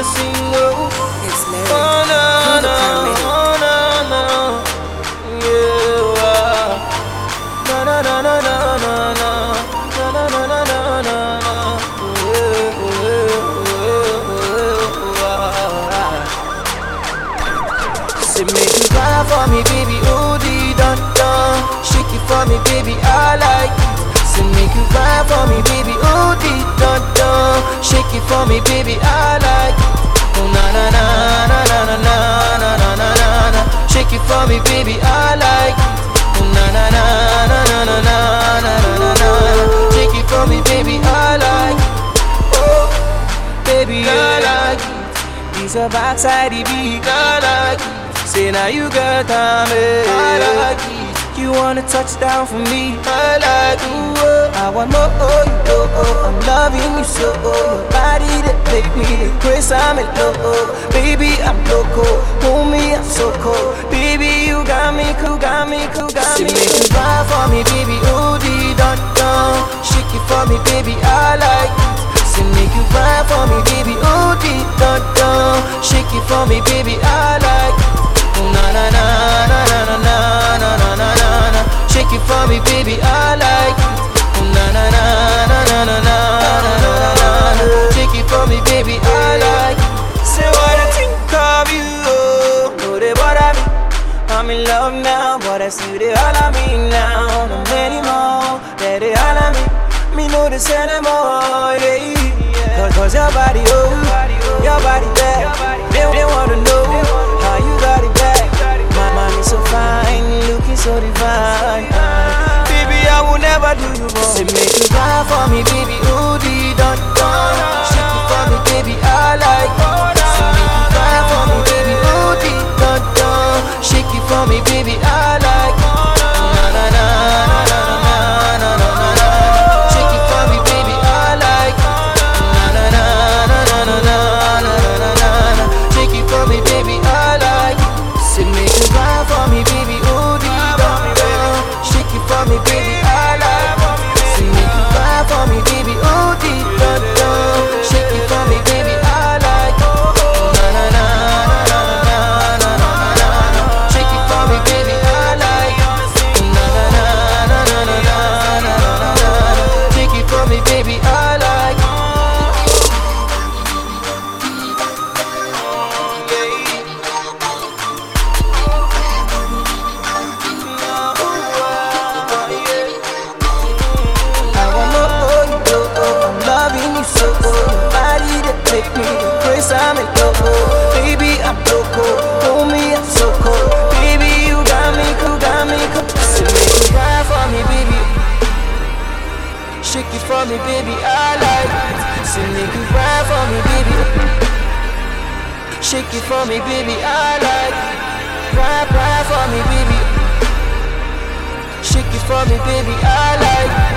sing, oh. It's Larry. Oh, no, You're the no, paramedic. oh, no, no. Yeah. Na, na, na, na, na, na, na. Na, na, na, na, na, na, na. Say make you cry for me, baby, oh, dee, dun, dun. Shake it for me, baby, I like it. Say make you cry for me, baby, oh, dee, dun, dun. Shake it for me, baby, I like it. Oh, na, na, na, na, na, na, na, na, na, na, na, na. Shake it for me, baby, I like it. Oh, na, na, na, na, na, na, na, na, na, na, na. Shake it for me, baby, I like it. Oh, baby, I like it. It's a backside, it be, I like it. Say now you got time, I like it. You wanna touch down for me, I like it. I want more, oh, you I'm loving you so. Your body that make me the grace, I'm in love. Baby, I'm loco, hold me, I'm so cold. Baby, you got me, cool, got me, cool, got me. Make you cry for me, baby, oh, dee, dun, dun. Shake it for me, baby, I like it. Say make you cry for me, baby, oh, dee, dun, dun. Shake it for me, baby, I like it. Oh, na na na na na na na na na na na. Shake it for me, baby, I like it. Oh, na na na na na na na na na na. Shake it for me, baby, I like it. Say what I think of you, oh, no they bother me. I'm in love now, but I see they all of me now. No many more that they all of me. Me know they say them all, yeah. Cause your body, oh, your body bad. They wanna know how you got it back. My mommy so fine, looking so divine. Baby, I will never do you wrong. Say make you cry for me, baby, oh, dee, dun, dun. Shake it for me, baby, I like it. Say make you cry for me, baby, oh, dee, dun, dun. Shake it for me, baby, I like it. Na na na na na na na na na. Shake it for me, baby, I like it. Na na na na na na na na na na. Shake it for me, baby, I like it. Say make you cry for me, baby, oh, dee, dun, dun. Shake it for me, baby, I like it. Say make you cry for me, baby, oh, dee, dun, dun. Shake it for me, baby, I like it. Na na na na na na na na na. Shake it for me, baby, I like it. Na na na na na na na na na. Shake it for me, baby, I like it. Make me the grace, I'm in love. Baby, I'm loco, hold me, I'm so cold. Baby, you got me, cool, got me, cool. So make you cry for me, baby. Shake it for me, baby, I like it. So make you cry for me, baby. Shake it for me, baby, I like it. Cry, cry for me, baby. Shake it for me, baby, I like it.